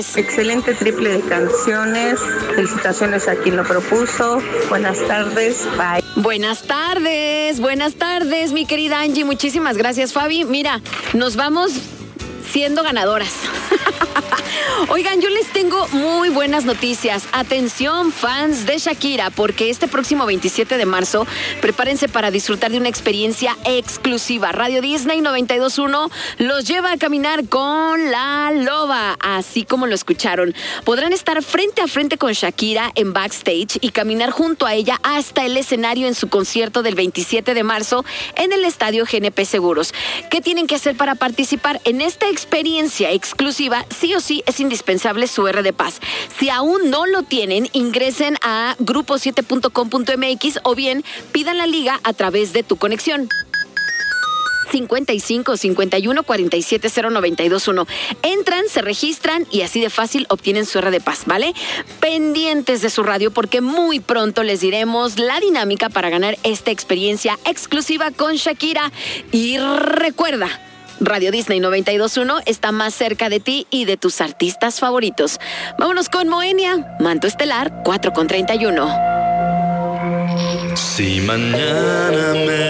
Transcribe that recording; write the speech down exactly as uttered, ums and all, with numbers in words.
Excelente triple de canciones. Felicitaciones a quien lo propuso. Buenas tardes. Bye. Buenas tardes, buenas tardes, mi querida Angie. Muchísimas gracias, Fabi. Mira, nos vamos siendo ganadoras. Oigan, yo les tengo muy buenas noticias. Atención, fans de Shakira, porque este próximo veintisiete de marzo, prepárense para disfrutar de una experiencia exclusiva. Radio Disney noventa y dos punto uno los lleva a caminar con la loba, así como lo escucharon. Podrán estar frente a frente con Shakira en backstage y caminar junto a ella hasta el escenario en su concierto del veintisiete de marzo en el Estadio G N P Seguros. ¿Qué tienen que hacer para participar en esta experiencia exclusiva? Sí o sí es indispensable su R de Paz. Si aún no lo tienen, ingresen a grupo siete punto com punto m x o bien pidan la liga a través de tu conexión. cincuenta y cinco, cincuenta y uno, cuarenta y siete, cero, noventa y dos uno. Entran, se registran y así de fácil obtienen su R de Paz, ¿vale? Pendientes de su radio porque muy pronto les diremos la dinámica para ganar esta experiencia exclusiva con Shakira. Y recuerda, Radio Disney noventa y dos punto uno está más cerca de ti y de tus artistas favoritos. Vámonos con Moenia, Manto Estelar, cuatro con treinta y uno. Si mañana me